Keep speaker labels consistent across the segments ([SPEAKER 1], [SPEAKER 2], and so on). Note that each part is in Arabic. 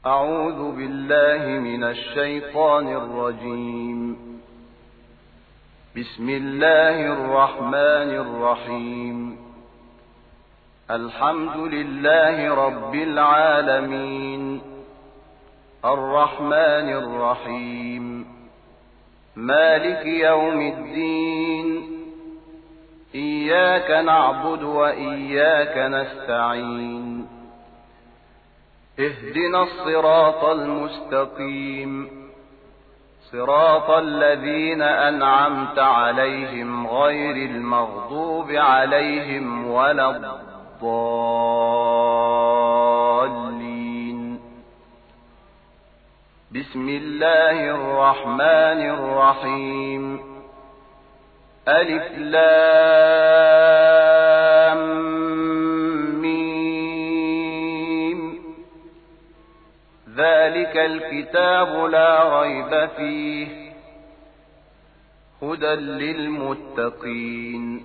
[SPEAKER 1] أعوذ بالله من الشيطان الرجيم. بسم الله الرحمن الرحيم. الحمد لله رب العالمين، الرحمن الرحيم، مالك يوم الدين، إياك نعبد وإياك نستعين، اهدنا الصراط المستقيم، صراط الذين أنعمت عليهم غير المغضوب عليهم ولا الضالين. بسم الله الرحمن الرحيم. ألف لام ذلك الكتاب لا ريب فيه هدى للمتقين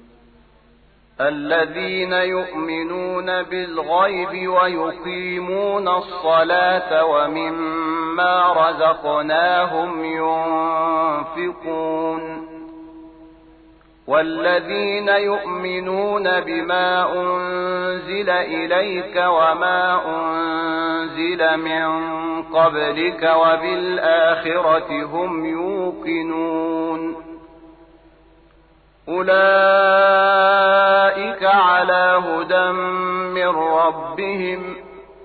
[SPEAKER 1] الذين يؤمنون بالغيب ويقيمون الصلاة ومما رزقناهم ينفقون والذين يؤمنون بما أنزل إليك وما أنزل من قبلك وبالآخرة هم يوقنون أولئك على هدى من ربهم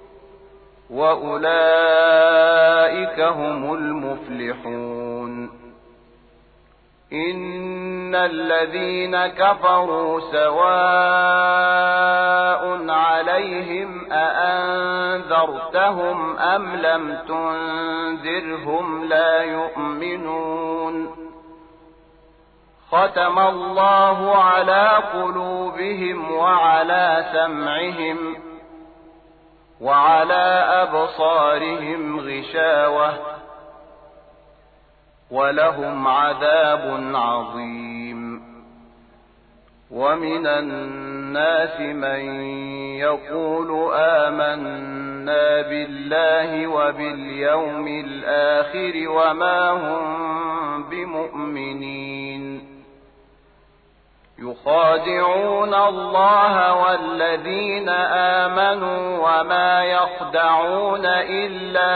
[SPEAKER 1] وأولئك هم المفلحون. إن الذين كفروا سواء عليهم أأنذرتهم أم لم تنذرهم لا يؤمنون. ختم الله على قلوبهم وعلى سمعهم وعلى أبصارهم غشاوة ولهم عذاب عظيم. ومن الناس من يقول آمنا بالله وباليوم الآخر وما هم بمؤمنين. يخادعون الله والذين آمنوا وما يخدعون إلا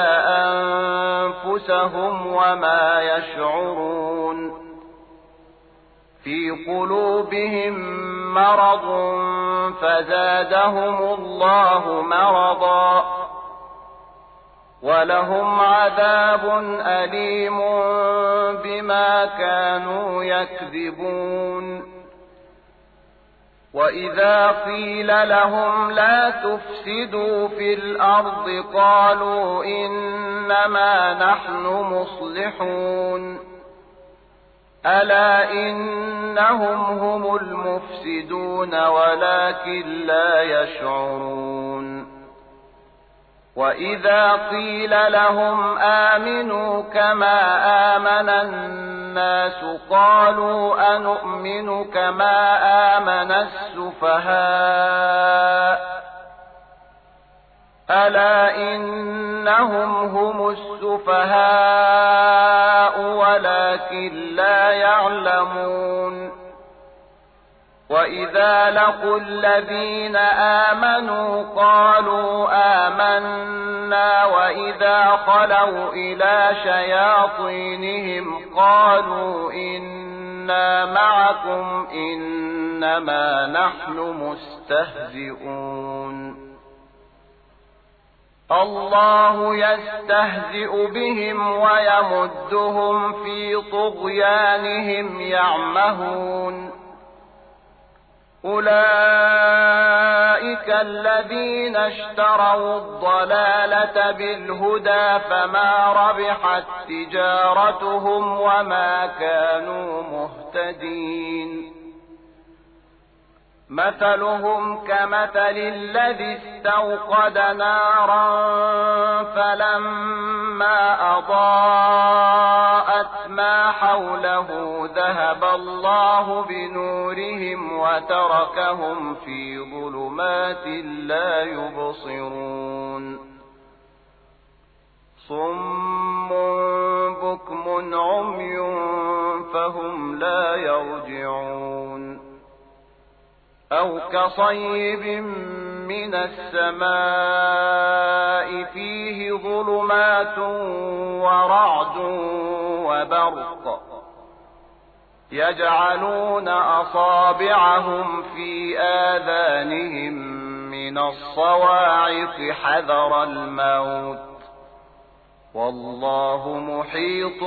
[SPEAKER 1] أنفسهم وما يشعرون. في قلوبهم مرض فزادهم الله مرضا ولهم عذاب أليم بما كانوا يكذبون. وإذا قيل لهم لا تفسدوا في الأرض قالوا إنما نحن مصلحون ألا إنهم هم المفسدون ولكن لا يشعرون. وإذا قيل لهم آمنوا كما آمن الناس قالوا أنؤمن كما آمن السفهاء ألا إنهم هم السفهاء ولكن لا يعلمون. وإذا لقوا الذين آمنوا قالوا آمنا وإذا خلوا إلى شياطينهم قالوا إنا معكم إنما نحن مستهزئون. الله يستهزئ بهم ويمدهم في طغيانهم يعمهون. أولئك الذين اشتروا الضلالة بالهدى فما ربحت تجارتهم وما كانوا مهتدين. مثلهم كمثل الذي استوقد نارا فلما أضاءت ما حوله ذهب الله بنورهم وتركهم في ظلمات لا يبصرون. أو كصيب من السماء فيه ظلمات ورعد وبرق يجعلون أصابعهم في آذانهم من الصواعق حذر الموت والله محيط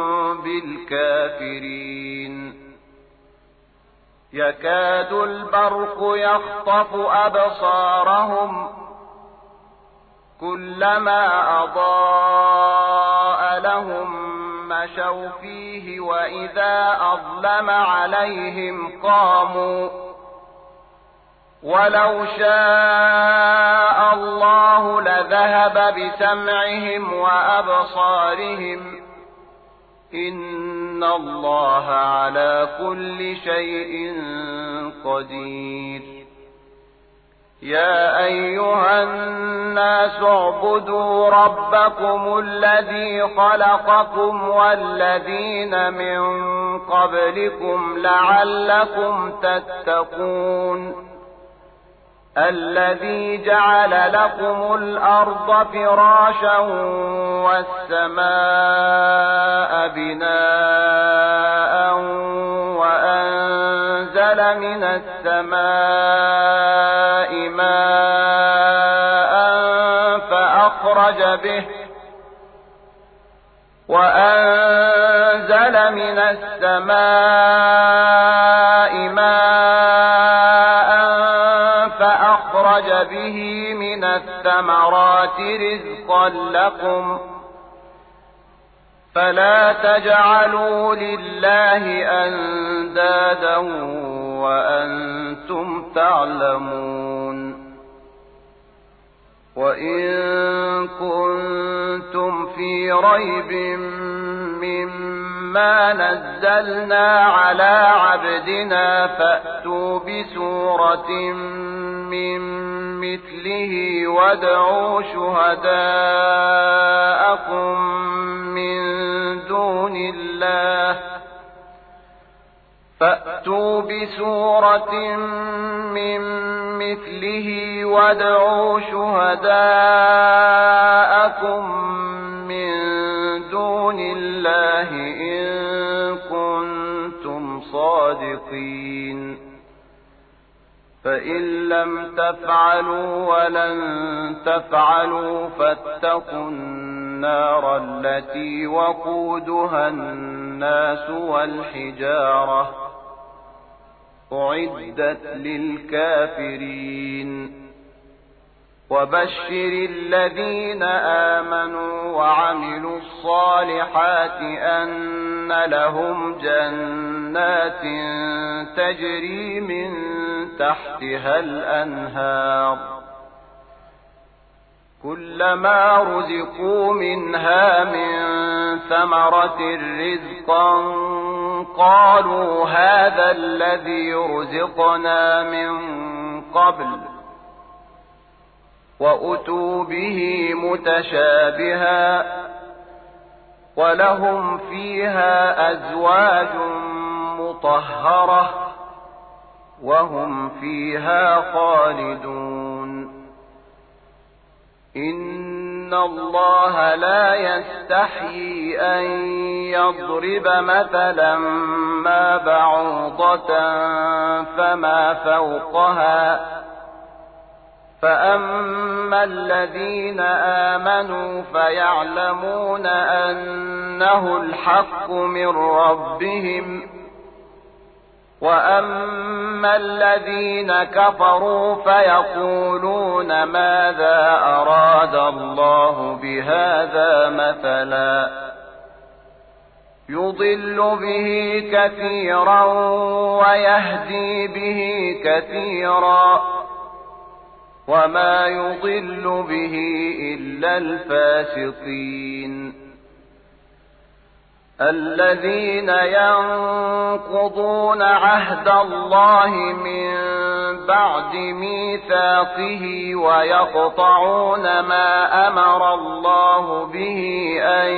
[SPEAKER 1] بالكافرين يكاد البرق يخطف أبصارهم كلما أضاء لهم مشوا فيه وإذا أظلم عليهم قاموا ولو شاء الله لذهب بسمعهم وأبصارهم إن الله على كل شيء قدير يا أيها الناس اعبدوا ربكم الذي خلقكم والذين من قبلكم لعلكم تتقون الذي جعل لكم الأرض فراشا والسماء بناء وأنزل من السماء ماء فأخرج به من الثمرات رزقا لكم فلا تجعلوا لله أندادا وأنتم تعلمون وإن كنتم في ريب مما نزلنا على عبدنا فأتوا بسورة من مثله وادعوا شهداءكم من دون الله فأتوا بسورة من مثله وادعوا شهداءكم من دون الله إن كنتم صادقين فإن لم تفعلوا ولن تفعلوا فاتقوا النار التي وقودها الناس والحجارة أعدت للكافرين وبشر الذين آمنوا وعملوا الصالحات أن لهم جنات تجري من تحتها الأنهار كلما رزقوا منها من ثمرة رزقا قالوا هذا الذي رزقنا من قبل وأتوا به متشابها ولهم فيها أزواج مطهرة وهم فيها خالدون إن الله لا يستحيي أن يضرب مثلا ما بعوضة فما فوقها فأما الذين آمنوا فيعلمون أنه الحق من ربهم وأما الذين كفروا فيقولون ماذا أراد الله بهذا مثلا يضل به كثيرا ويهدي به كثيرا وما يضل به إلا الفاسقين الذين ينقضون عهد الله من بعد ميثاقه ويقطعون ما أمر الله به أن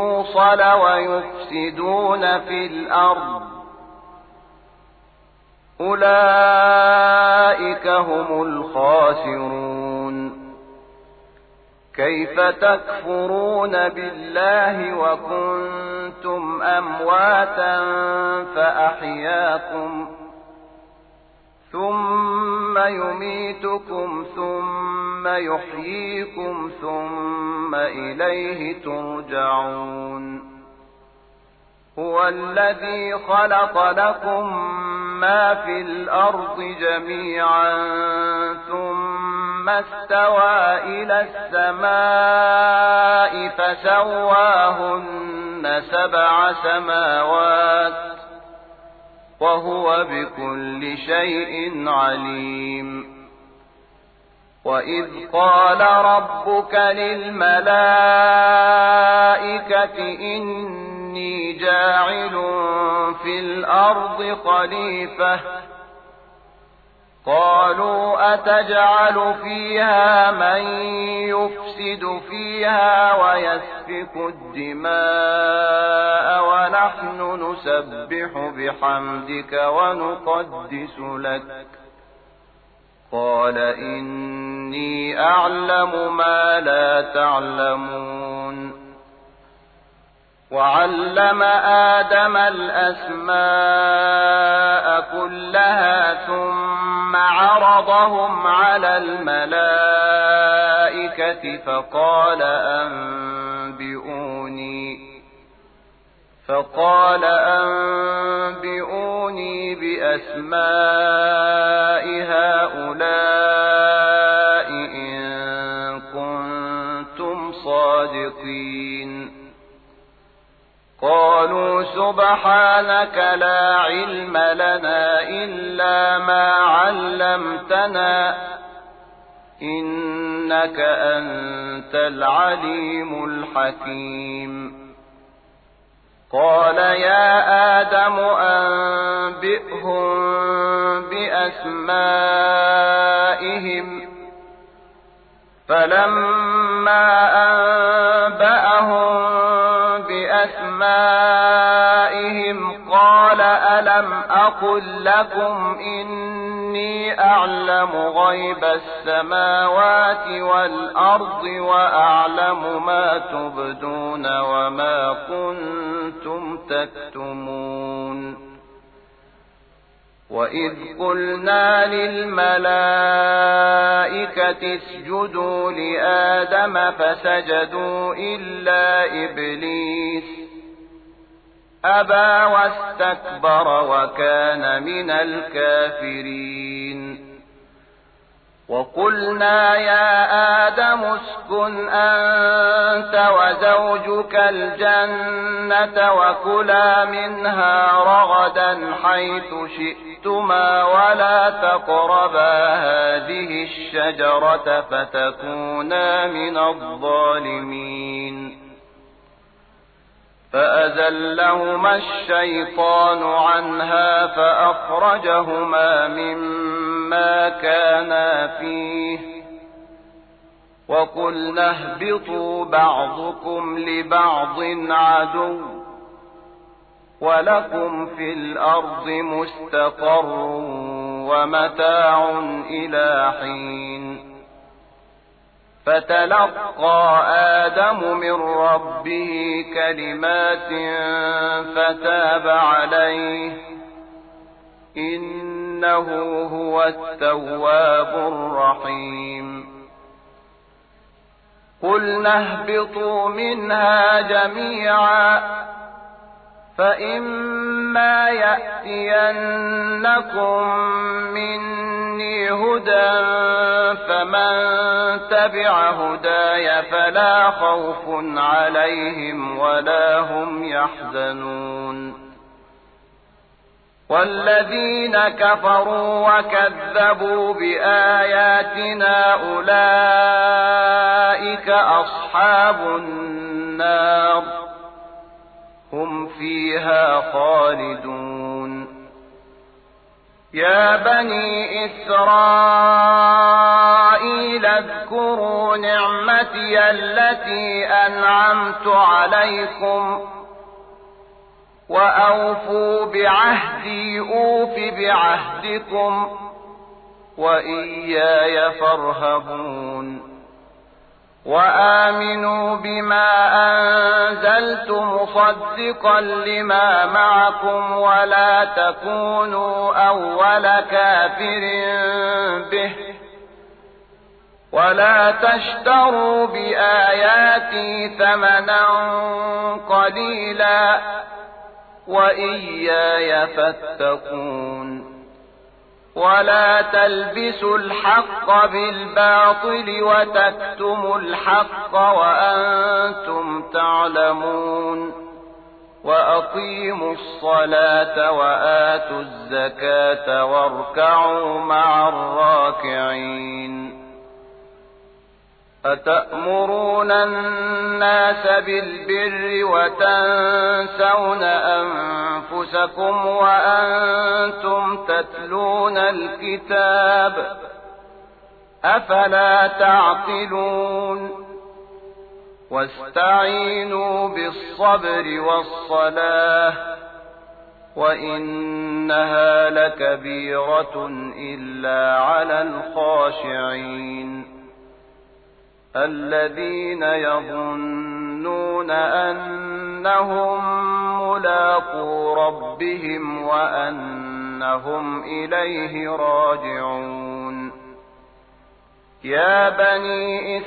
[SPEAKER 1] يوصل ويفسدون في الأرض أولئك هم الخاسرون. كيف تكفرون بالله وكنتم أمواتا فأحياكم ثم يميتكم ثم يحييكم ثم إليه ترجعون. هو الذي خلق لكم ما في الأرض جميعا ثم استوى إلى السماء فسواهن 7 سماوات وهو بكل شيء عليم. وإذ قال ربك للملائكة إني جاعل في الأرض خليفة قالوا أتجعل فيها من يفسد فيها ويسفك الدماء ونحن نسبح بحمدك ونقدس لك قال إني أعلم ما لا تعلمون. وعلم آدم الأسماء كلها ثم عرضهم على الملائكة فقال أنبئوني بأسماء هؤلاء إن كنتم صادقين. قالوا سبحانك لا علم لنا إلا ما علمتنا إنك أنت العليم الحكيم. قال يا آدم أنبئهم بأسمائهم فلما أنبأهم بأسمائهم قال ألم أقل لكم إني أعلم غيب السماوات والأرض وأعلم ما تبدون وما كنتم تكتمون. وإذ قلنا للملائكة اسجدوا لآدم فسجدوا إلا إبليس أبى واستكبر وكان من الكافرين. وقلنا يا آدم اسكن أنت وزوجك الجنة وكلا منها رغدا حيث شئتما ولا تقربا هذه الشجرة فتكونا من الظالمين. فأزلهما الشيطان عنها فأخرجهما مما كانا فيه وقلنا اهبطوا بعضكم لبعض عدو ولكم في الأرض مستقر ومتاع إلى حين. فتلقى آدم من ربه كلمات فتاب عليه إنه هو التواب الرحيم. قلنا اهبطوا منها جميعا فإما يأتينكم مني هدى فمن تبع هداي فلا خوف عليهم ولا هم يحزنون. والذين كفروا وكذبوا بآياتنا أولئك أصحاب النار هم فيها خالدون. يا بني إسرائيل اذكروا نعمتي التي أنعمت عليكم وأوفوا بعهدي أوف بعهدكم وإياي فارهبون وآمنوا بما أنزلت مصدقا لما معكم ولا تكونوا أول كافر به ولا تشتروا بآياتي ثمنا قليلا وإياي فاتقون ولا تلبسوا الحق بالباطل وتكتموا الحق وأنتم تعلمون وأقيموا الصلاة وآتوا الزكاة واركعوا مع الراكعين أتأمرون الناس بالبر وتنسون أنفسكم وأنتم تتلون الكتاب أفلا تعقلون واستعينوا بالصبر والصلاة وإنها لكبيرة إلا على الخاشعين الذين يظنون أنهم ملاقو ربهم وأنهم إليه راجعون يا بني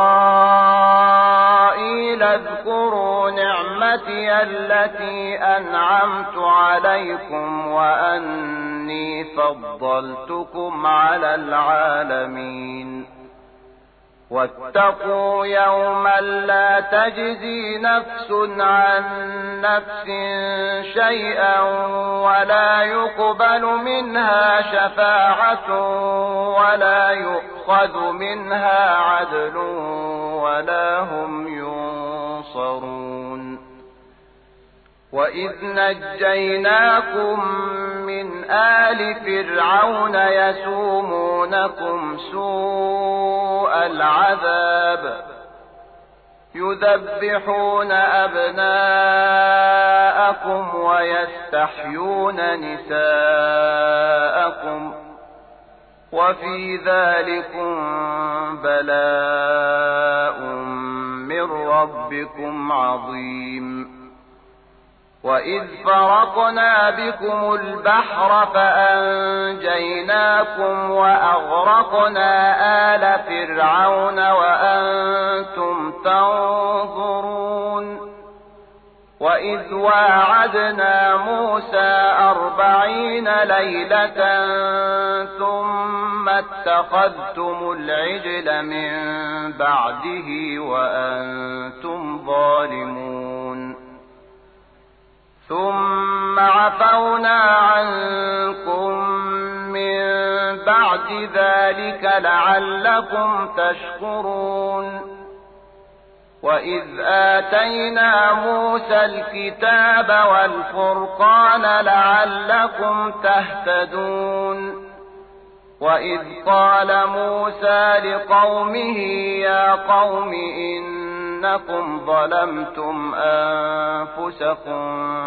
[SPEAKER 1] إسرائيل اذكروا نعمتي التي أنعمت عليكم وأني فضلتكم على العالمين واتقوا يوما لا تجزي نفس عن نفس شيئا ولا يقبل منها شفاعة ولا يؤخذ منها عدل ولا هم ينصرون وإذ نجيناكم من آل فرعون يسومونكم سوء العذاب يذبحون أبناءكم ويستحيون نساءكم وفي ذلكم بلاء من ربكم عظيم وإذ فرقنا بكم البحر فأنجيناكم وأغرقنا آل فرعون وأنتم تنظرون وإذ واعدنا موسى 40 ليلة ثم اتخذتم العجل من بعده وأنتم ظالمون ثم عفونا عنكم من بعد ذلك لعلكم تشكرون وإذ آتينا موسى الكتاب والفرقان لعلكم تهتدون وإذ قال موسى لقومه يا قوم إنكم ظلمتم أنفسكم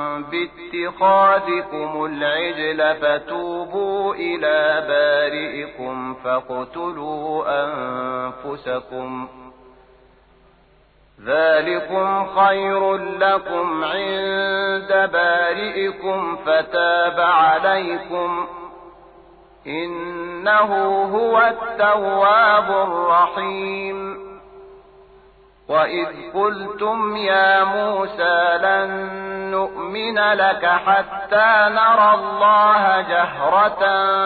[SPEAKER 1] باتخاذكم العجل فتوبوا إلى بارئكم فاقتلوا أنفسكم ذلكم خير لكم عند بارئكم فتاب عليكم إنه هو التواب الرحيم وإذ قلتم يا موسى لن نؤمن لك حتى نرى الله جهرة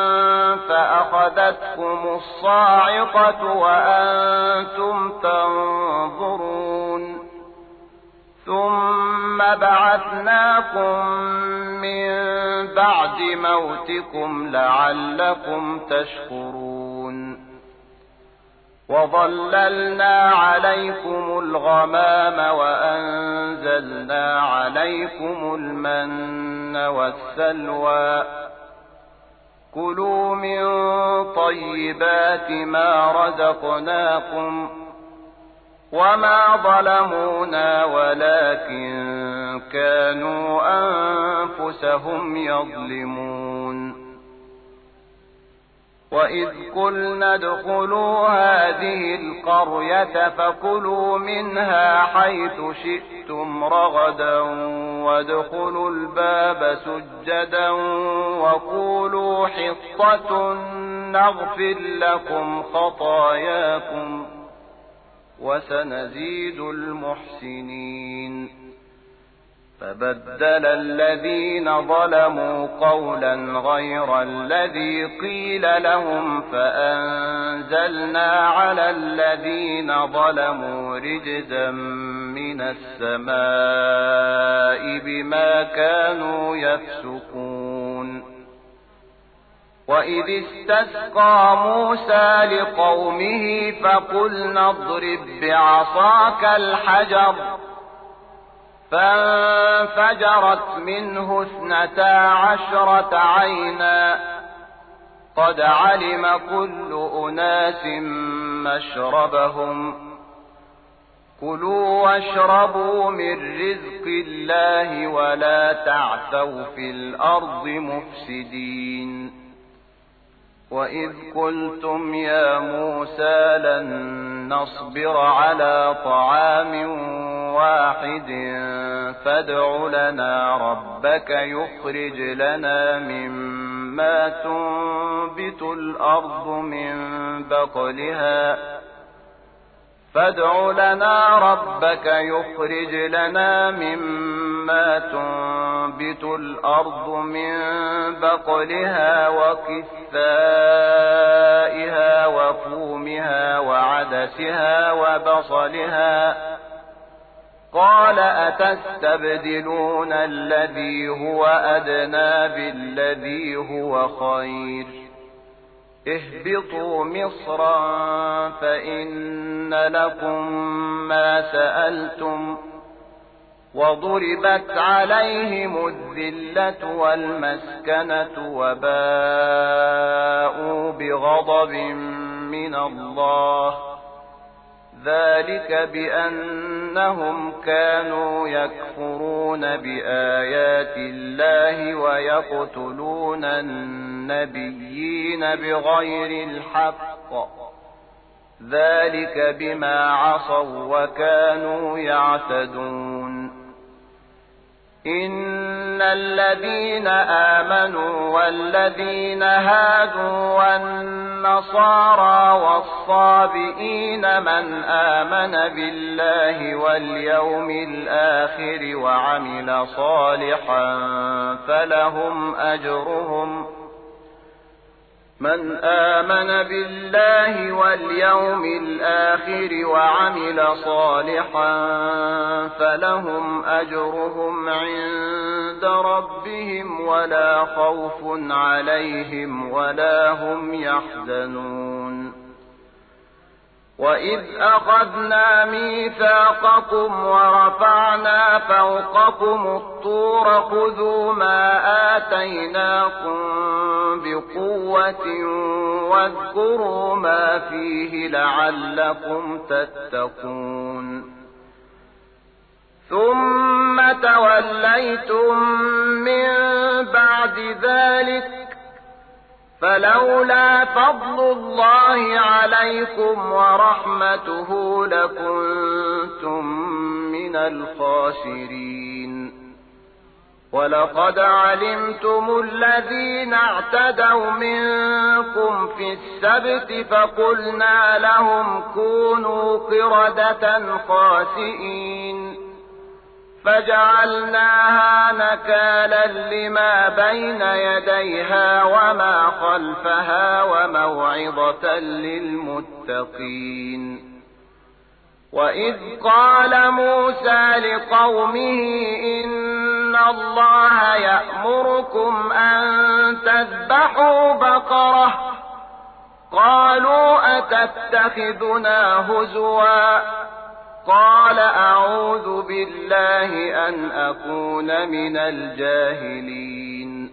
[SPEAKER 1] فأخذتكم الصاعقة وأنتم تنظرون ثم بعثناكم من بعد موتكم لعلكم تشكرون وظللنا عليكم الغمام وأنزلنا عليكم المن والسلوى كلوا من طيبات ما رزقناكم وما ظلمونا ولكن كانوا أنفسهم يظلمون وإذ قلنا ادخلوا هذه القرية فكلوا منها حيث شئتم رغدا وادخلوا الباب سجدا وقولوا حطة نغفر لكم خطاياكم وسنزيد المحسنين فبدل الذين ظلموا قولا غير الذي قيل لهم فأنزلنا على الذين ظلموا رجزا من السماء بما كانوا يفسقون وإذ استسقى موسى لقومه فقلنا اضرب بعصاك الحجر فانفجرت منه 12 عينا قد علم كل أناس مشربهم كلوا واشربوا من رزق الله ولا تعثوا في الأرض مفسدين وإذ قلتم يا موسى لن نصبر على طعام واحد فادع لنا ربك يخرج لنا مما تنبت الأرض من بقلها فادع لنا ربك يخرج لنا مما تنبت الأرض من بقلها وكثائها وفومها وعدسها وبصلها قال أتستبدلون الذي هو أدنى بالذي هو خير اهبطوا مصرا فإن لكم ما سألتم وضربت عليهم الذلة والمسكنة وباءوا بغضب من الله ذلك بأنهم كانوا يكفرون بآيات الله ويقتلون النبيين بغير الحق ذلك بما عصوا وكانوا يعتدون إن الذين آمنوا والذين هادوا والنصارى والصابئين من آمن بالله واليوم الآخر وعمل صالحا فلهم أجرهم من آمن بالله واليوم الآخر وعمل صالحا فلهم أجرهم عند ربهم ولا خوف عليهم ولا هم يحزنون وإذ أخذنا ميثاقكم ورفعنا فوقكم الطور خذوا ما آتيناكم بقوة واذكروا ما فيه لعلكم تتقون ثم توليتم من بعد ذلك فلولا فضل الله عليكم ورحمته لكنتم من الخاسرين ولقد علمتم الذين اعتدوا منكم في السبت فقلنا لهم كونوا قردة خاسئين فجعلناها نكالا لما بين يديها وما خلفها وموعظة للمتقين وإذ قال موسى لقومه إن الله يأمركم أن تذبحوا بقرة قالوا أتتخذنا هزوا قال أعوذ بالله أن أكون من الجاهلين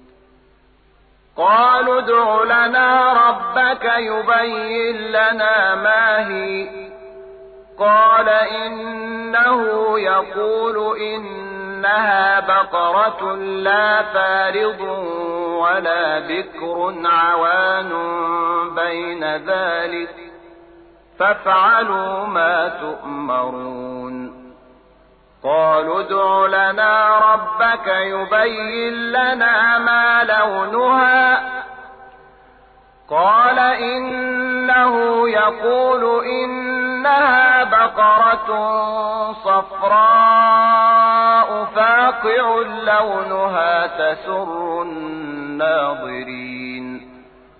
[SPEAKER 1] قالوا ادع لنا ربك يبين لنا ما هي قال إنه يقول إنها بقرة لا فارض ولا بكر عوان بين ذلك فافعلوا ما تؤمرون قالوا ادع لنا ربك يبين لنا ما لونها قال إنه يقول إنها بقرة صفراء فاقع لونها تسر الناظرين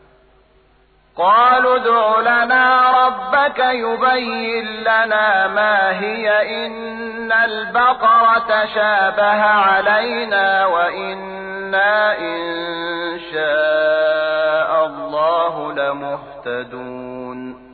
[SPEAKER 1] قالوا ادع لنا ربك يبين لنا ما هي إن البقرة شابه علينا وإنا إن شاء الله لمهتدون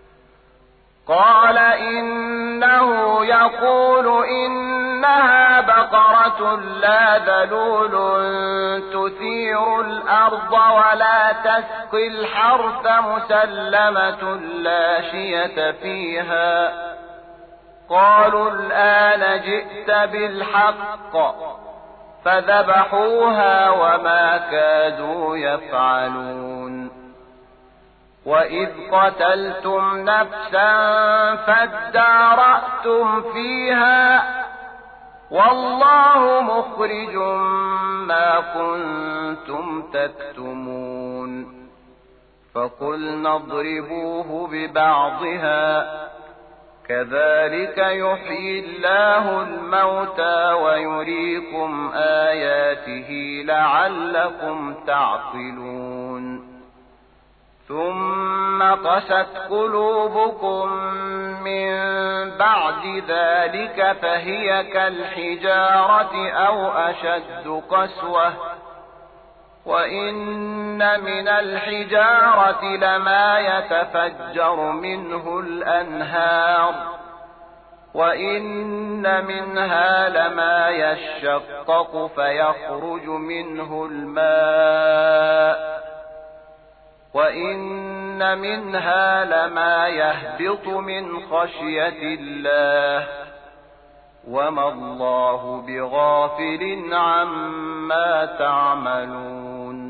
[SPEAKER 1] قال إنه يقول إنها بقرة لا ذلول تثير الأرض ولا تسقي الحرث مسلمة لا شية فيها قالوا الآن جئت بالحق فذبحوها وما كادوا يفعلون وإذ قتلتم نفسا فادارأتم فيها والله مخرج ما كنتم تكتمون فقلنا اضربوه ببعضها كذلك يحيي الله الموتى ويريكم آياته لعلكم تعقلون ثم قست قلوبكم من بعد ذلك فهي كالحجارة أو أشد قسوة وإن من الحجارة لما يتفجر منه الأنهار وإن منها لما يشقق فيخرج منه الماء وإن منها لما يهبط من خشية الله وما الله بغافل عما تعملون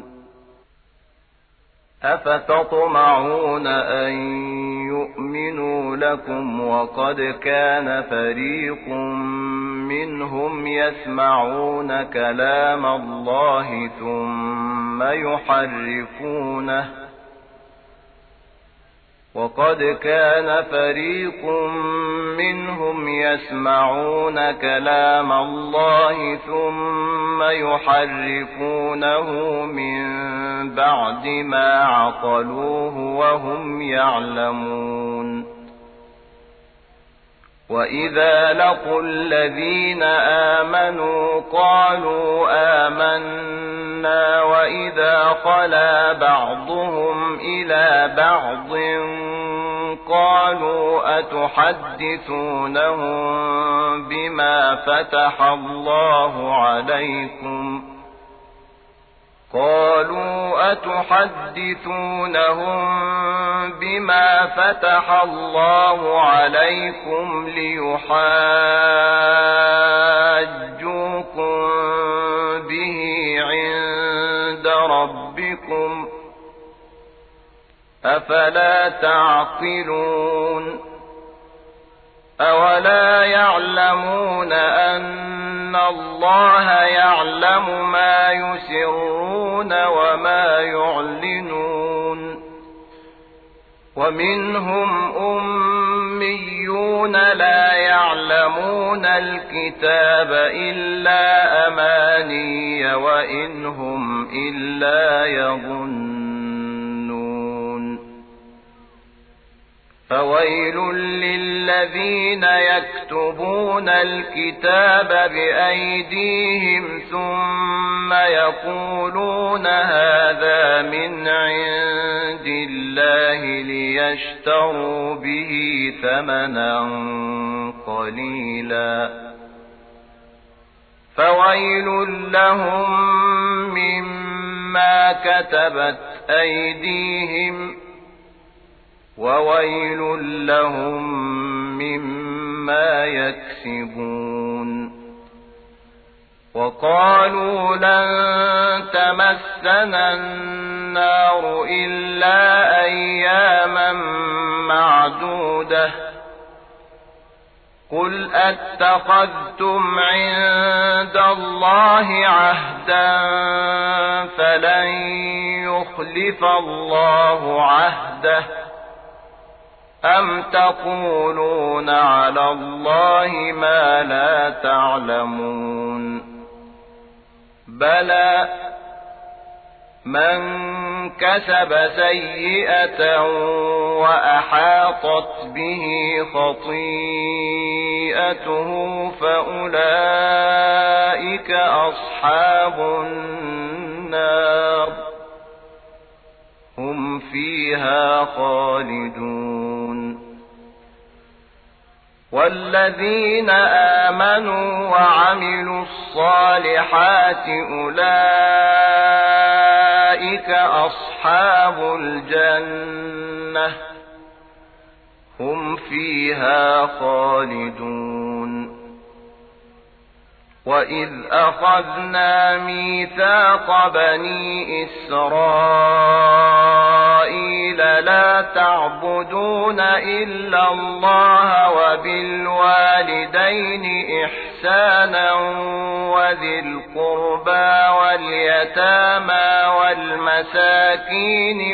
[SPEAKER 1] أفتطمعون أن يؤمنوا لكم وقد كان فريق منهم يسمعون كلام الله ثم يحرفونه وقد كان فريق منهم يسمعون كلام الله ثم يحرفونه من بعد ما عقلوه وهم يعلمون وإذا لقوا الذين آمنوا قالوا آمنا وإذا خلا بعضهم إلى بعض قالوا أتحدثونهم بما فتح الله عليكم ليحاجوكم به عند ربكم أفلا تعقلون أولا يعلمون أن الله يعلم ما يسرون وما يعلنون ومنهم أميون لا يعلمون الكتاب إلا أماني وإن هم إلا يظنون فويل للذين يكتبون الكتاب بأيديهم ثم يقولون هذا من عند الله ليشتروا به ثمنا قليلا فويل لهم مما كتبت أيديهم وويل لهم مما يكسبون. وقالوا لن تمسنا النار إلا أياما معدودة قل أتخذتم عند الله عهدا فلن يخلف الله عهده أم تقولون على الله ما لا تعلمون بلى من كسب سيئة وأحاطت به خطيئته فأولئك أصحاب النار هم فيها خالدون. والذين آمنوا وعملوا الصالحات أولئك أصحاب الجنة هم فيها خالدون. وإذ أخذنا ميثاق بني إسرائيل لا تعبدون إلا الله وبالوالدين إحسانا وذي القربى واليتامى والمساكين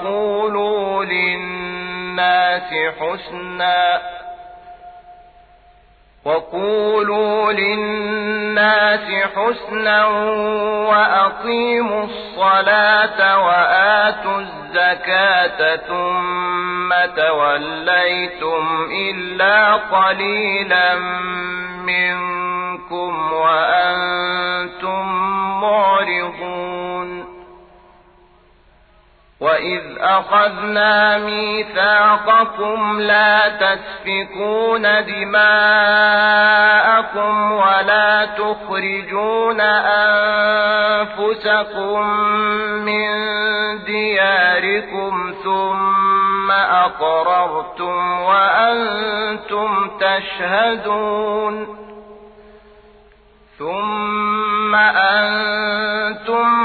[SPEAKER 1] وقولوا للناس حسنا وأقيموا الصلاة وآتوا الزكاة ثم توليتم إلا قليلا منكم وأنتم معرضون. وإذ أخذنا ميثاقكم لا تسفكون دماءكم ولا تخرجون أنفسكم من دياركم ثم أقررتم وأنتم تشهدون. ثم أنتم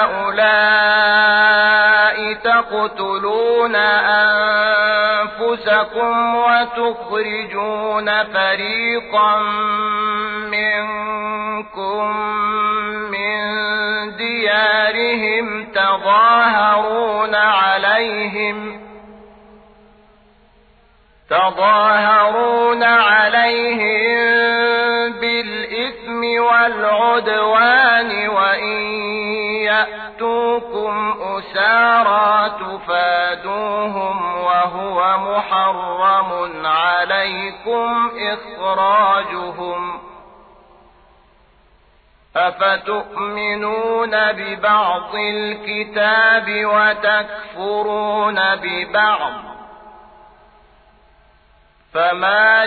[SPEAKER 1] هؤلاء تقتلون أنفسكم وتخرجون فريقا منكم من ديارهم تظاهرون عليهم بالإثم والعدوان وإن يأتوكم أسارى تفادوهم وهو محرم عليكم إخراجهم أفتؤمنون ببعض الكتاب وتكفرون ببعض فما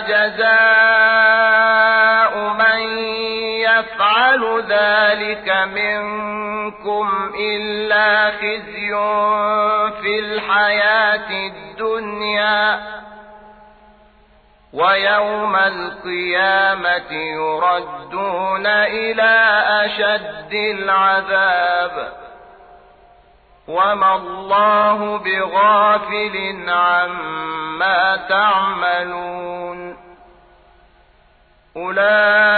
[SPEAKER 1] جزاء من يفعل ذلك منكم إلا خزي في الحياة الدنيا ويوم القيامة يردون إلى أشد العذاب وما الله بغافل عما تعملون. أولئك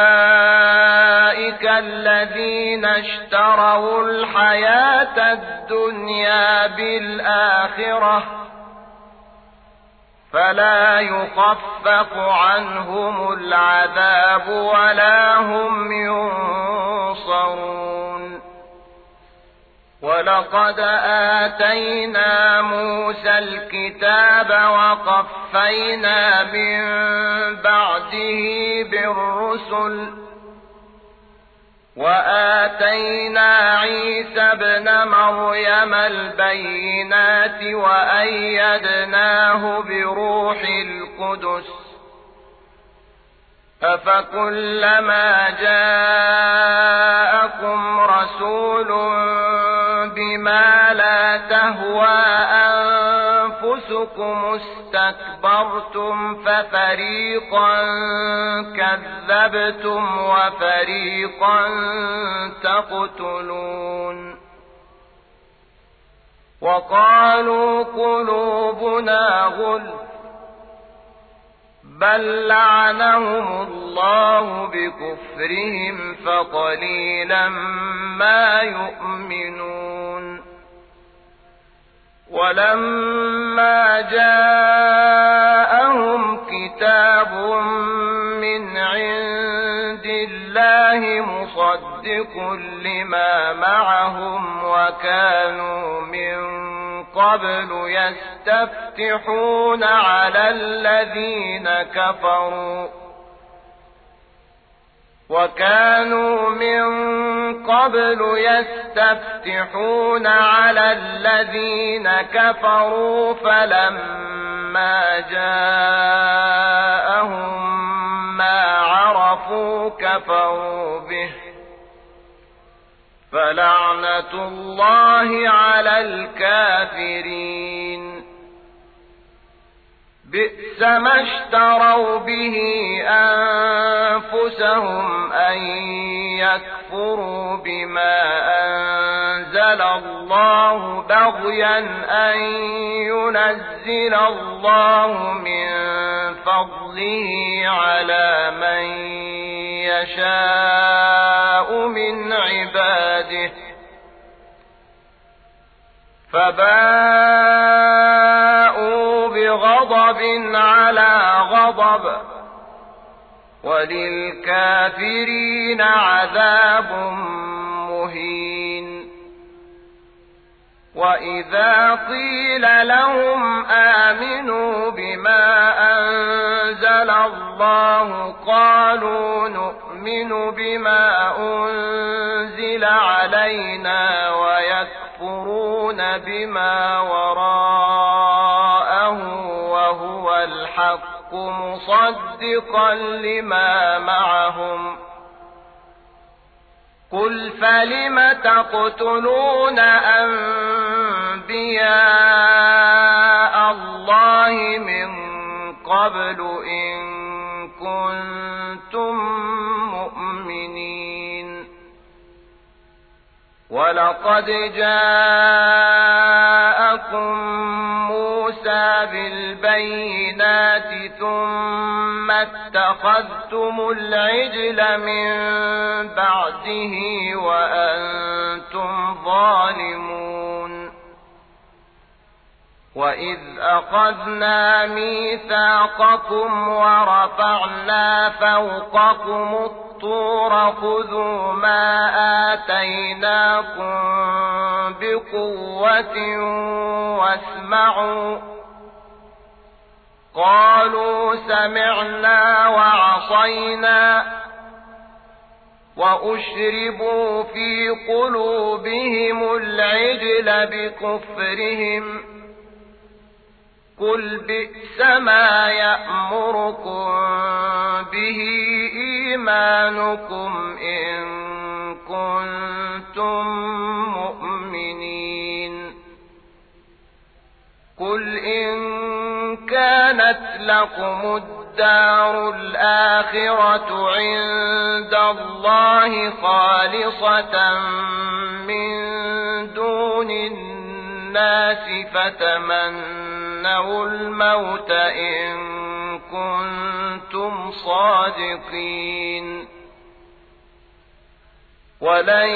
[SPEAKER 1] الذين اشتروا الحياة الدنيا بالآخرة فلا يخفف عنهم العذاب ولا هم ينصرون. ولقد آتينا موسى الكتاب وقفينا من بعده بالرسل وآتينا عيسى ابن مريم البينات وأيدناه بروح القدس أفكلما جاءكم رسول بما لا تهوى أنفسكم استكبرتم ففريقا كذبتم وفريقا تقتلون وقالوا قلوبنا غلف بل لعنهم الله بكفرهم فقليلا ما يؤمنون ولما جاءهم كتاب من عند الله مصدق لما معهم وكانوا من قبل يستفتحون على الذين كفروا فلما جاءهم ما عرفوا كفروا به فلعنة الله على الكافرين بئس ما اشتروا به أنفسهم أن يكفروا بما أنزل الله بغيا أن ينزل الله من فضله على من يشاء من عباده فباءوا بغضب على غضب وللكافرين عذاب مهين وإذا قيل لهم آمنوا بما أنزل الله قالوا نؤمن بما أنزل علينا ويكفرون بما وراءه وهو الحق مصدقا لما معهم قل فلم تقتلون أنبياء الله من قبل إن كنتم مؤمنين ولقد جاءكم موسى بالبينات ثم اتخذتم العجل من بعده وأنتم ظالمون وإذ أخذنا ميثاقكم ورفعنا فوقكم الطور خذوا ما آتيناكم بقوة واسمعوا قالوا سمعنا وعصينا وأشربوا في قلوبهم العجل بكفرهم قل بئس ما يأمركم به إيمانكم إن كنتم مؤمنين قل إن كانت لكم الدار الآخرة عند الله خالصة من دون الناس فتمنوا الموت إن كنتم صادقين ولن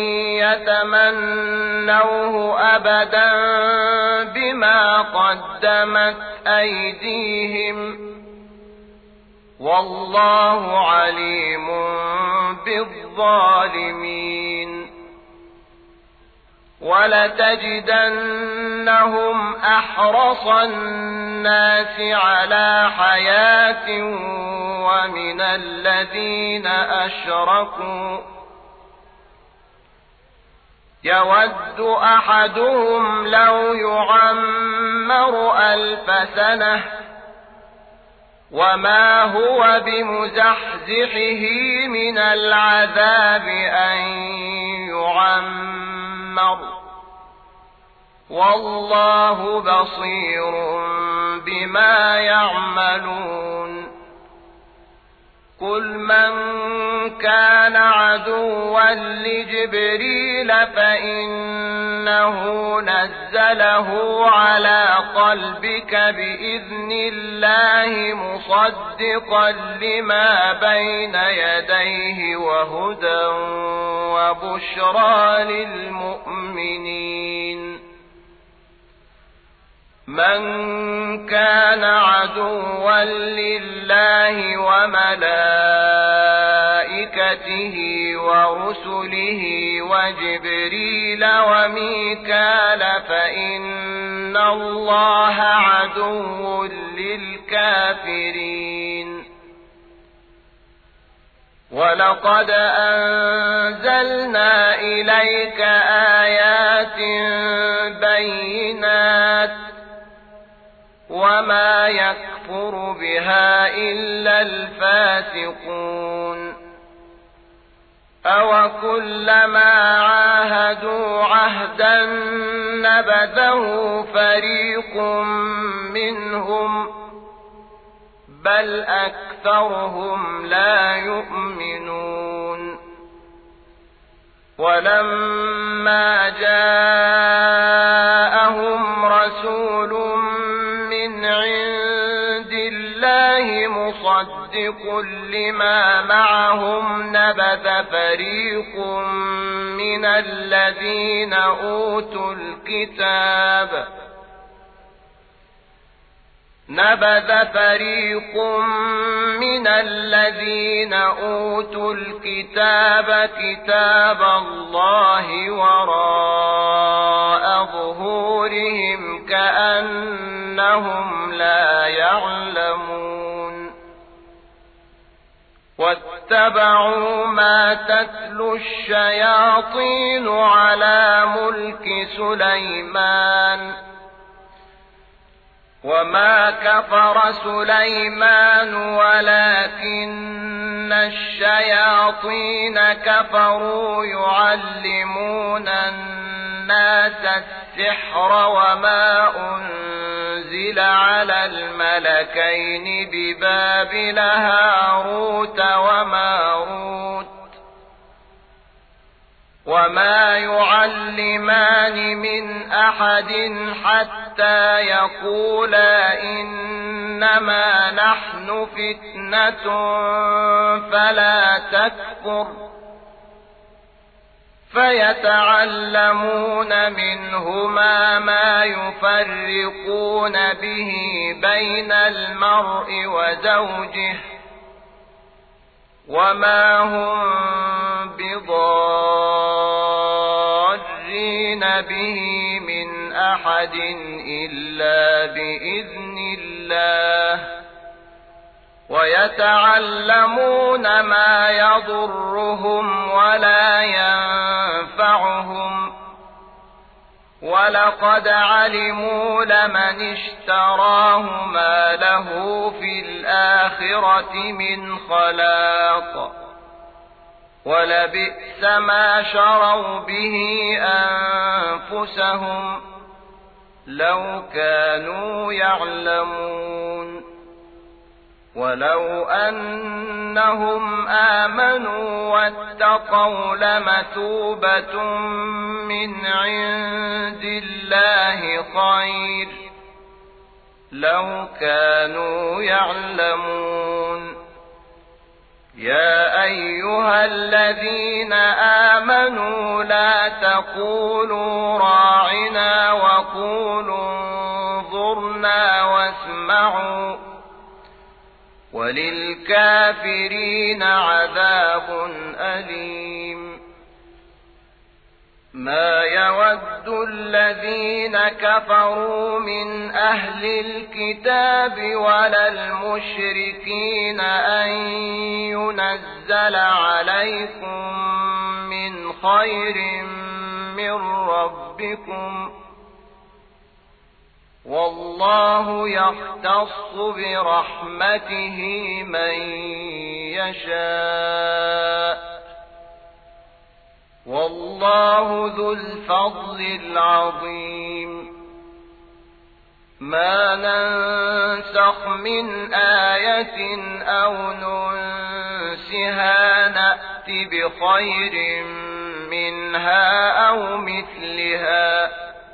[SPEAKER 1] يتمنوه أبدا بما قدمت أيديهم والله عليم بالظالمين ولتجدنهم أحرص الناس على حياة ومن الذين أشركوا يود أحدهم لو يعمر 1000 سنة وما هو بمزحزحه من العذاب أن يعمر والله بصير بما يعملون قل من كان عدوا لجبريل فإنه نزله على قلبك بإذن الله مصدقا لما بين يديه وهدى وبشرى للمؤمنين من كان عدوا لله وملائكته ورسله وجبريل وميكال فإن الله عدو للكافرين ولقد أنزلنا إليك آيات بينات وما يكفر بها إلا الفاسقون أوكلما عاهدوا عهدا نبذه فريق منهم بل أكثرهم لا يؤمنون ولما جاءهم رسول من عند الله مصدق لما معهم نبذ فريق من الذين أوتوا الكتاب كتاب الله وراء ظهورهم كأنهم لا يعلمون واتبعوا ما تتلو الشياطين على ملك سليمان وما كفر سليمان ولكن الشياطين كفروا يعلمون الناس السحر وما أنزل على الملكين ببابل هاروت وماروت وما يعلمان من أحد حتى يقولا إنما نحن فتنة فلا تكفر فيتعلمون منهما ما يفرقون به بين المرء وزوجه وما هم بضارين به من أحد إلا بإذن الله ويتعلمون ما يضرهم ولا ينفعهم ولقد علموا لمن اشتراه ما له في الآخرة من خلاق ولبئس ما شروا به أنفسهم لو كانوا يعلمون ولو أنهم آمنوا واتقوا لمثوبة من عند الله خير لو كانوا يعلمون يا أيها الذين آمنوا لا تقولوا راعنا وقولوا انظرنا واسمعوا وللكافرين عذاب أليم ما يود الذين كفروا من أهل الكتاب ولا المشركين أن ينزل عليكم من خير من ربكم والله يختص برحمته من يشاء والله ذو الفضل العظيم ما ننسخ من آية أو ننسها نأت بخير منها أو مثلها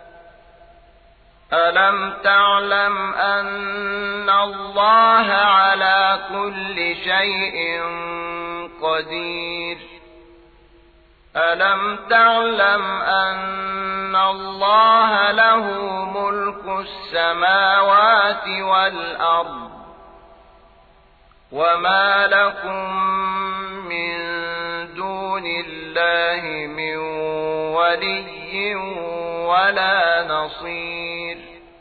[SPEAKER 1] ألم تعلم أن الله على كل شيء قدير ألم تعلم أن الله له ملك السماوات والأرض وما لكم من دون الله من ولي ولا نصير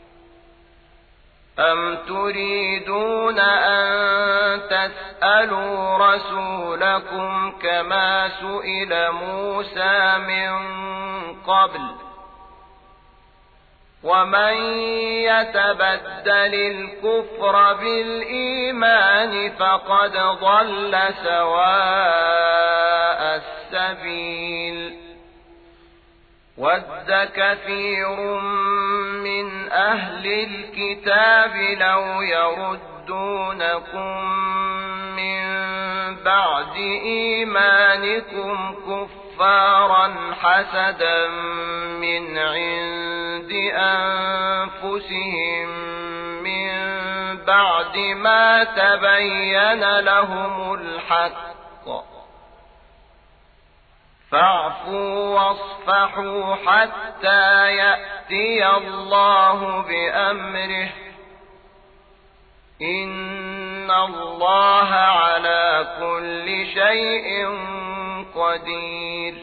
[SPEAKER 1] أم تريدون أن تسألوا رسولكم كما سئل موسى من قبل ومن يتبدل الكفر بالإيمان فقد ضل سواء السبيل ود كثير من أهل الكتاب لو يردونكم من بعد إيمانكم كفارا حسدا من عند أنفسهم من بعد ما تبين لهم الحق فاعفوا واصفحوا حتى يأتي الله بأمره إن الله على كل شيء قدير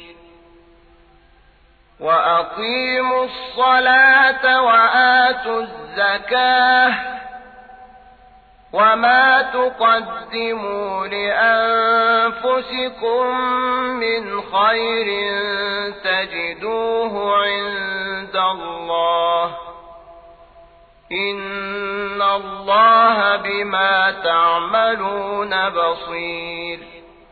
[SPEAKER 1] وأقيموا الصلاة وآتوا الزكاة وما تقدموا لأنفسكم من خير تجدوه عند الله إن الله بما تعملون بصير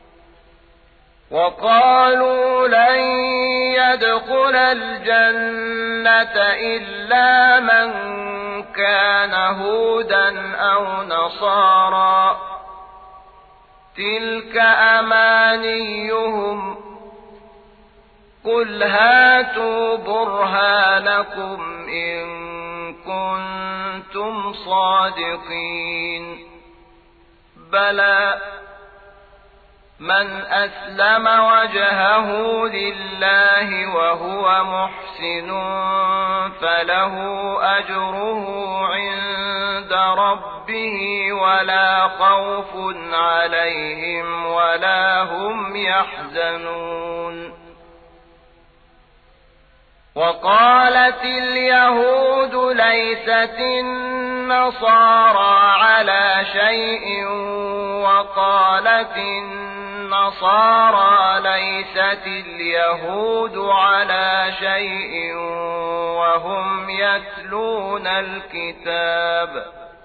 [SPEAKER 1] وقالوا لن يدخل الجنة إلا من كان هودا أو نصارى تلك أمانيهم قل هاتوا برهانكم إن كنتم صادقين بلى من أسلم وجهه لله وهو محسن فله أجره عند ربه ولا خوف عليهم ولا هم يحزنون وقالت اليهود ليست النصارى على شيء وقالت النصارى ليست اليهود على شيء وهم يتلون الكتاب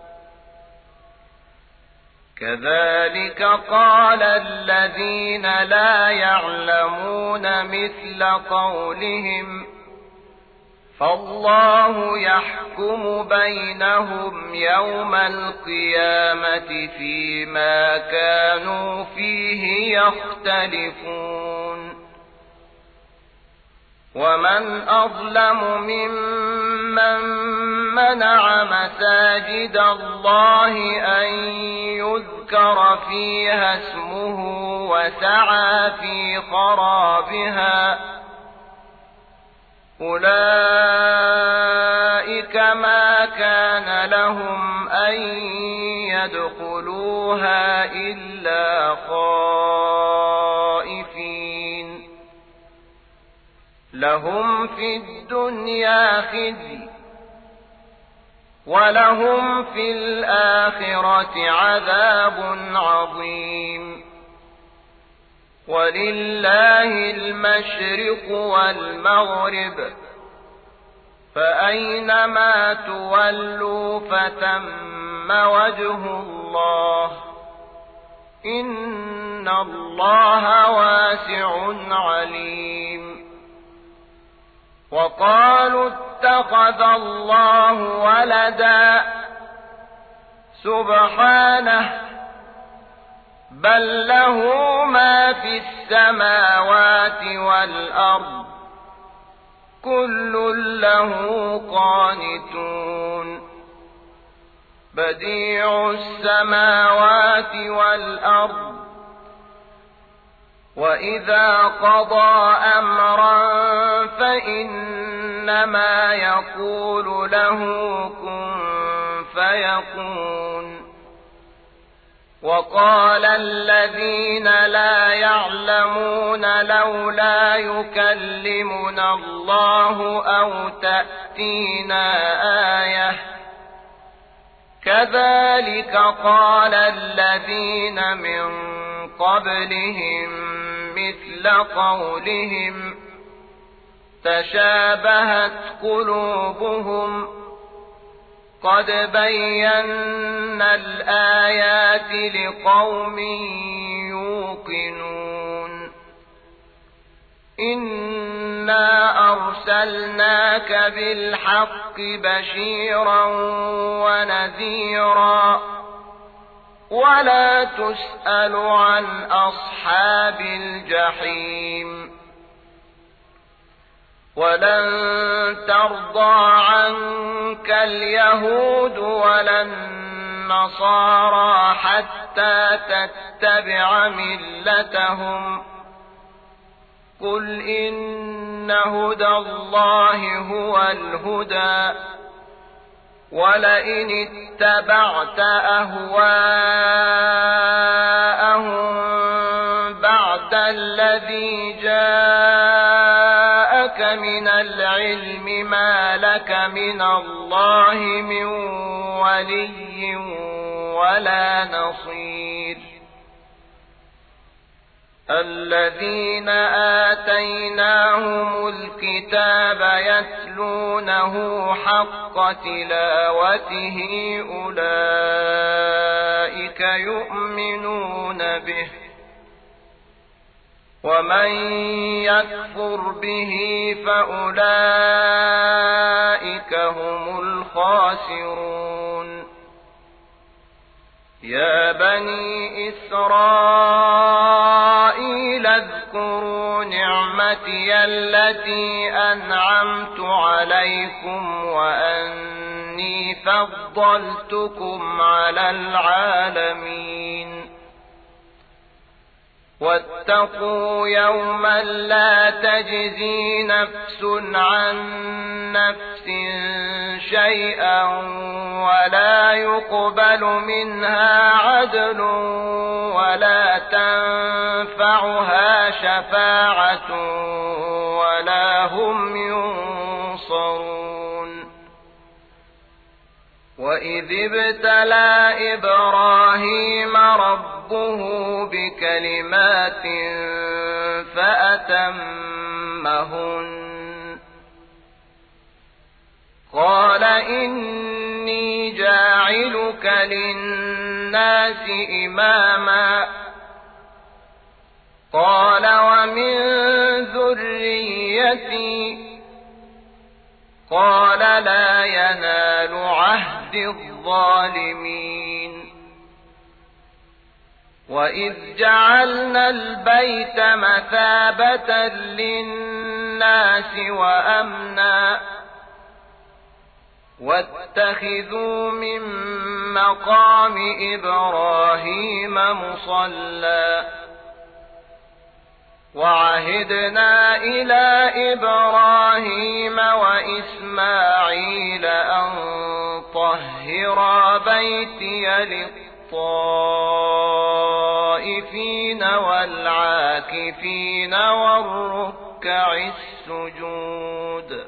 [SPEAKER 1] كذلك قال الذين لا يعلمون مثل قولهم فالله يحكم بينهم يوم القيامة فيما كانوا فيه يختلفون ومن أظلم ممن منع مساجد الله أن يذكر فيها اسمه وسعى في خرابها أولئك ما كان لهم أن يدخلوها إلا خائفين لهم في الدنيا خزي ولهم في الآخرة عذاب عظيم ولله المشرق والمغرب فأينما تولوا فتم وجه الله إن الله واسع عليم وقالوا اتخذ الله ولدا سبحانه بل له ما في السماوات والأرض كل له قانتون بديع السماوات والأرض وإذا قضى أمرا فإنما يقول له كن فيكون وقال الذين لا يعلمون لولا يكلمنا الله أو تأتينا آية كذلك قال الذين من قبلهم مثل قولهم تشابهت قلوبهم قد بينا الآيات لقوم يوقنون إنا أرسلناك بالحق بشيرا ونذيرا ولا تسأل عن أصحاب الجحيم ولن ترضى عنك اليهود ولا النصارى حتى تتبع ملتهم قل إن هدى الله هو الهدى ولئن اتبعت أهواءهم بعد الذي جاءك من العلم ما لك من الله من ولي ولا نصير الذين آتيناهم الكتاب يتلونه حق تلاوته أولئك يؤمنون به ومن يكفر به فأولئك هم الخاسرون يا بني إسرائيل اذكروا نعمتي التي أنعمت عليكم وأني فضلتكم على العالمين واتقوا يوما لا تجزي نفس عن نفس شيئا ولا يقبل منها عدل ولا تنفعها شفاعة ولا هم ينصرون وإذ ابتلى إبراهيم ربه بكلمات فأتمهن قال إني جاعلك للناس إماما قال ومن ذريتي قال لا ينال عهد الظالمين وإذ جعلنا البيت مثابة للناس وأمنا واتخذوا من مقام إبراهيم مصلى وعهدنا إلى إبراهيم وإسماعيل أن طهرا بيتي للطائفين والعاكفين والركع السجود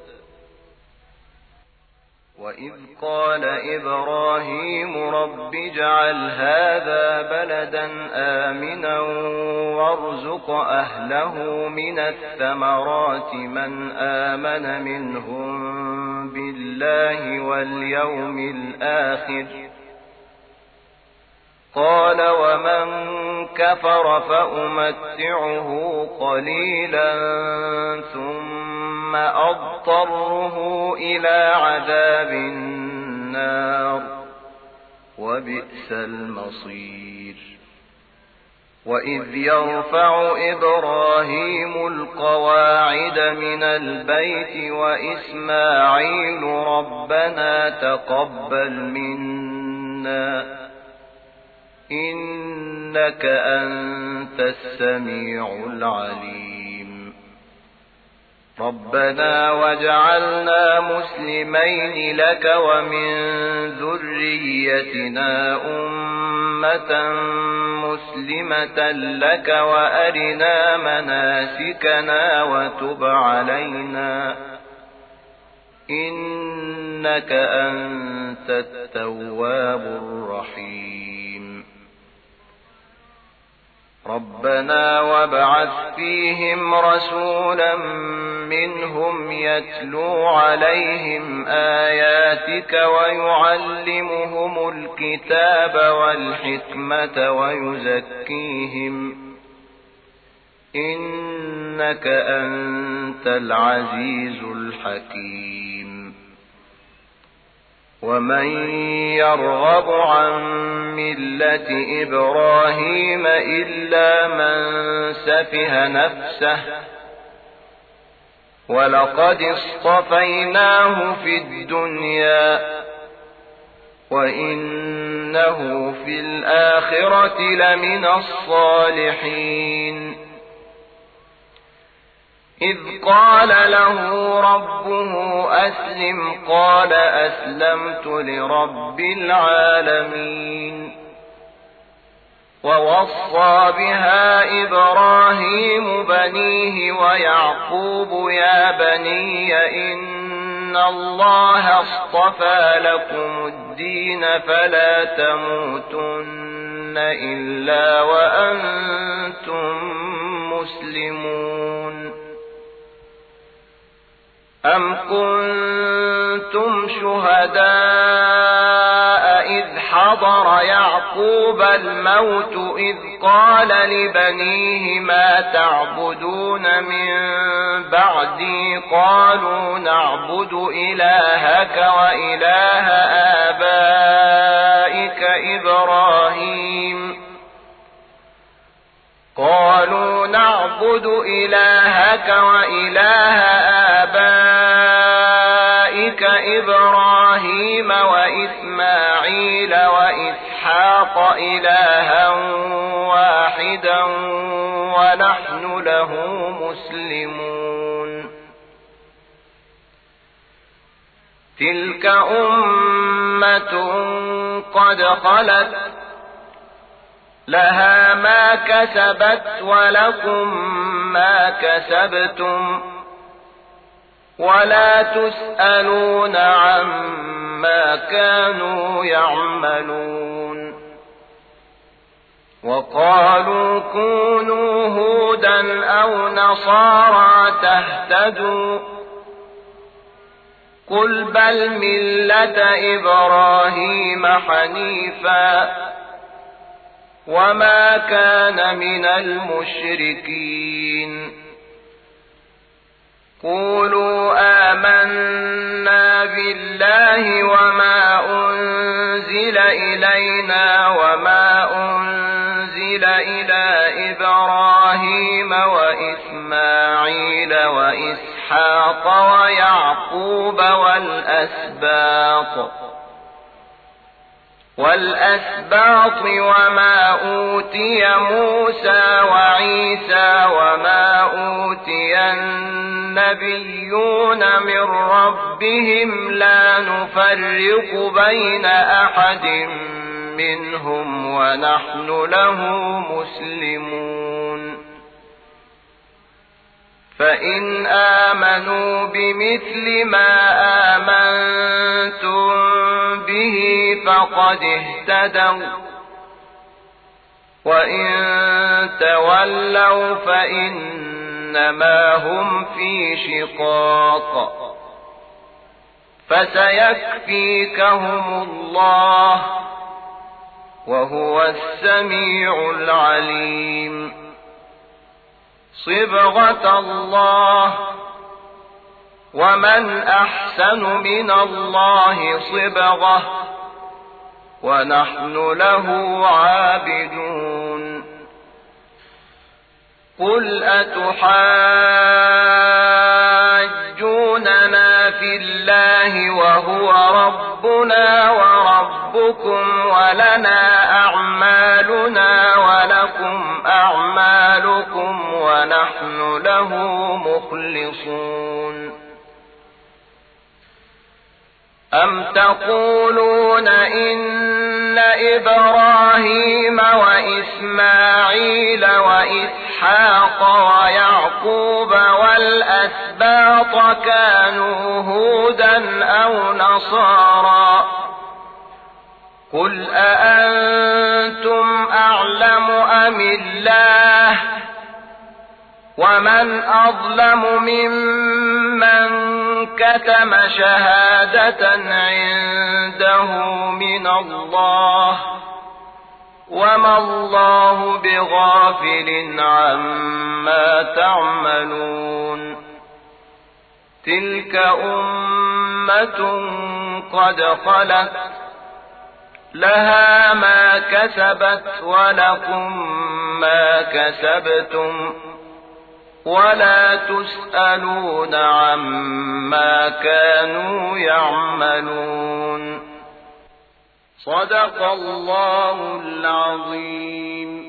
[SPEAKER 1] وإذ قال إبراهيم رب اجعل هذا بلدا آمنا وارزق أهله من الثمرات من آمن منهم بالله واليوم الآخر قال ومن كفر فأمتعه قليلا ثم أضطره إلى عذاب النار وبئس المصير وإذ يرفع إبراهيم القواعد من البيت وإسماعيل ربنا تقبل منا إنك أنت السميع العليم ربنا واجعلنا مسلمين لك ومن ذريتنا أمة مسلمة لك وأرنا مناسكنا وتب علينا إنك أنت التواب الرحيم ربنا وابعث فيهم رسولا منهم يتلو عليهم آياتك ويعلمهم الكتاب والحكمة ويزكيهم إنك أنت العزيز الحكيم ومن يرغب عن ملة إبراهيم إلا من سفه نفسه ولقد اصطفيناه في الدنيا وإنه في الآخرة لمن الصالحين إذ قال له ربه أسلم قال أسلمت لرب العالمين ووصى بها إبراهيم بنيه ويعقوب يا بني إن الله اصطفى لكم الدين فلا تموتن إلا وأنتم مسلمون أم كنتم شهداء إذ حضر يعقوب الموت إذ قال لبنيه ما تعبدون من بعدي قالوا نعبد إلهك وإله آبائك إبراهيم قالوا نعبد إلهك وإله آبائك إبراهيم وإسماعيل وإسحاق إلها واحدا ونحن له مسلمون تلك أمة قد خلت لها ما كسبت ولكم ما كسبتم ولا تسألون عما كانوا يعملون وقالوا كونوا هودا أو نصارى تهتدوا قل بل ملة إبراهيم حنيفا وما كان من المشركين قولوا آمنا بالله وما أنزل إلينا وما أنزل إلى إبراهيم وإسماعيل وإسحاق ويعقوب والأسباط وما أوتي موسى وعيسى وما أوتي النبيون من ربهم لا نفرق بين أحد منهم ونحن له مسلمون فإن آمنوا بمثل ما آمنتم به فقد اهتدوا وإن تولوا فإنما هم في شقاق فسيكفيكهم الله وهو السميع العليم صبغة الله ومن أحسن من الله صبغة ونحن له عابدون قل أتحاجوننا في الله وهو ربنا وربكم ولنا أعمالنا ولكم أعمالكم ونحن له مخلصون أم تقولون إن إبراهيم وإسماعيل وإسحاق ويعقوب والأسباط كانوا هودا أو نصارى قل أأنتم أعلم أم الله ومن أظلم ممن كتم شهادة عنده من الله وما الله بغافل عما تعملون تلك أمة قد خلت لها ما كسبت ولكم ما كسبتم ولا تسألون عما كانوا يعملون صدق الله العظيم.